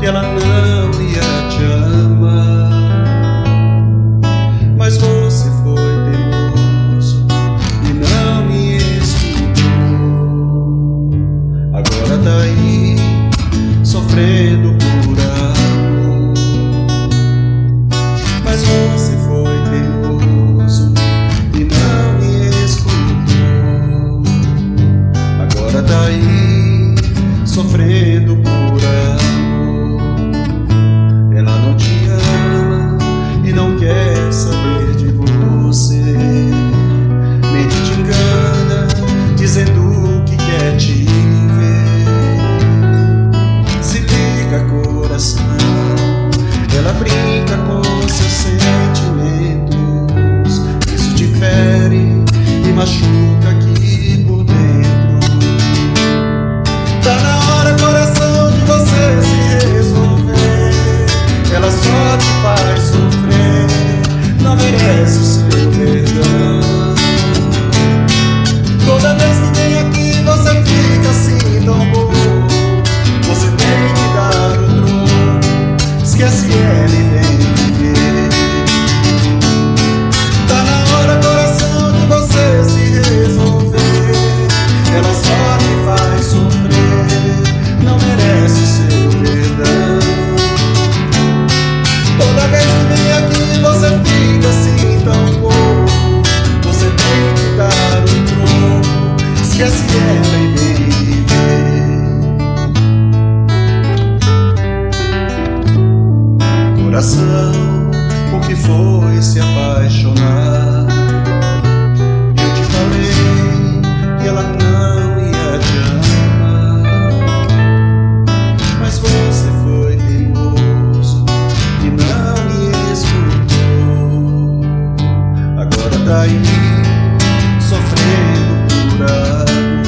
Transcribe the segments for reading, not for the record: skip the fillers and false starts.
ela não ia te amar. Mas você foi teimoso e não me escutou. Agora tá aí sofrendo por amor. Mas você foi teimoso e não me escutou. Agora tá aí sofrendo por amor. Ela não te ama e não quer saber de você. Mente te engana dizendo que quer te ver. Se liga, coração, ela brinca com seus sentimentos. Isso te fere e machuca aqui por dentro. Tá na hora, coração, de você se resolver. Ela só te faz sofrer, não merece o seu perdão. Toda vez que vem aqui você fica assim tão bom. Você tem que dar o troco, esquece ela e vem viver. Tá na hora, coração, de você se resolver. Ela só te faz sofrer, não merece o seu perdão. Toda vez que vem aqui você fica assim tão bom. Você tem que dar o troco, esquece ela e vem viver. Coração, o que foi se apaixonar? Eu te falei que ela não ia te amar. Mas você foi teimoso e não me escutou. Agora tá aí sofrendo por amor.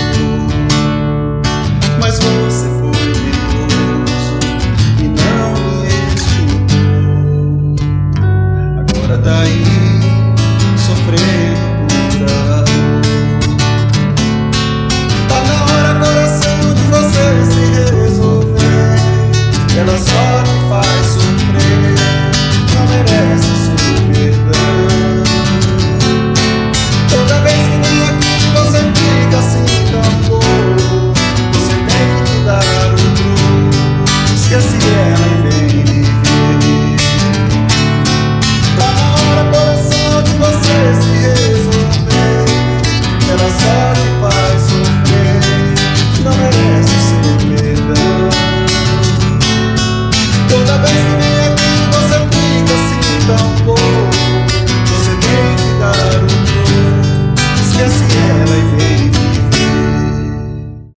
Mas você foi teimoso e não me escutou. Agora tá aí sofrendo por amor. Tá na hora, coração, de você se resolver. Ela só te